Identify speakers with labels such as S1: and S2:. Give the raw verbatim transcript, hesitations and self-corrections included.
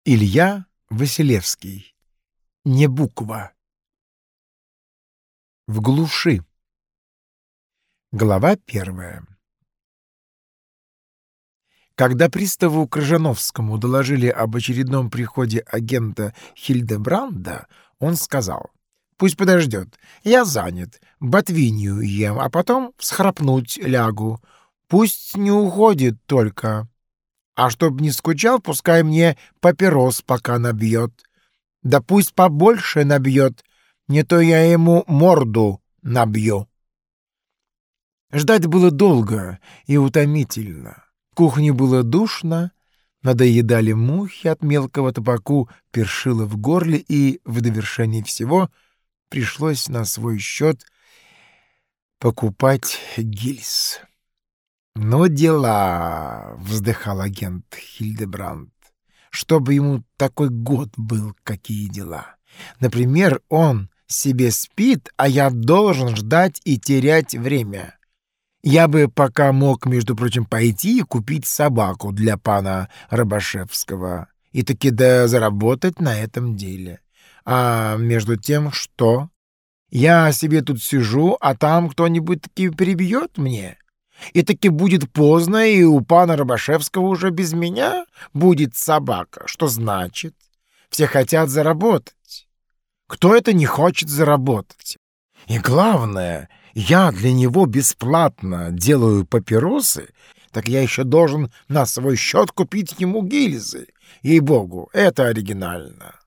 S1: Илья Василевский. Не буква. В глуши. Глава первая. Когда приставу Крыжановскому доложили об очередном приходе агента Хильдебранда, он сказал: «Пусть подождет, я занят, ботвинью ем, а потом всхрапнуть лягу. Пусть не уходит только. А чтоб не скучал, пускай мне папирос пока набьет. Да пусть побольше набьет, не то я ему морду набью». Ждать было долго и утомительно. В кухне было душно, надоедали мухи от мелкого табаку, першило в горле, и в довершении всего пришлось на свой счет покупать гильз. «Ну дела», — вздыхал агент Хильдебранд, — «чтобы ему такой год был, какие дела. Например, он себе спит, а я должен ждать и терять время. Я бы пока мог, между прочим, пойти и купить собаку для пана Рабашевского и таки да заработать на этом деле. А между тем что? Я себе тут сижу, а там кто-нибудь таки перебьет мне? И таки будет поздно, и у пана Рабашевского уже без меня будет собака. Что значит? Все хотят заработать. Кто это не хочет заработать? И главное, я для него бесплатно делаю папиросы, так я еще должен на свой счет купить ему гильзы. Ей-богу, это оригинально.